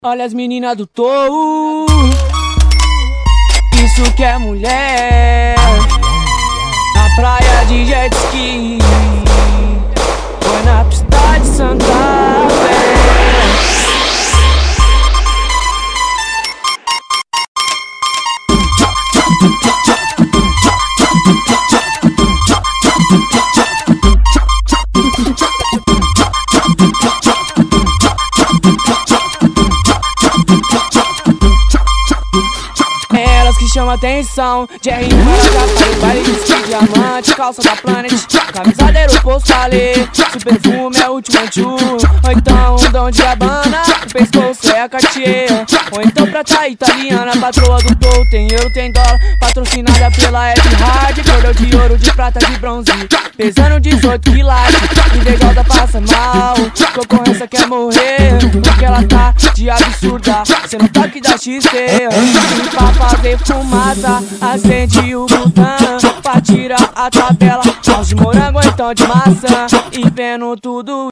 Olha as meninas do Touro, isso que é mulher. Na praia de jet ski, foi na pista de Santa Fé. Elas que chamam atenção, Jerry Maracapá, baile de ski, diamante, calça da Planet, camisa de aeroposto Ale, seu perfume é Ultimate, ou então um dom de Habana, o pescoço é a Cartier, ou então prata italiana, patroa do Touro, tem euro, tem dólar, patrocinada pela Ed Hard, cordel de ouro, de prata, de bronze, pesando 18 quilates, Indegalda passa mal, concorrência quer morrer, porque ela tá de absurda, cê não tá que dá XT, e pra fazer fumaça, acende o botão, pra tirar a tabela, aos de morango então de maçã, e vendo tudo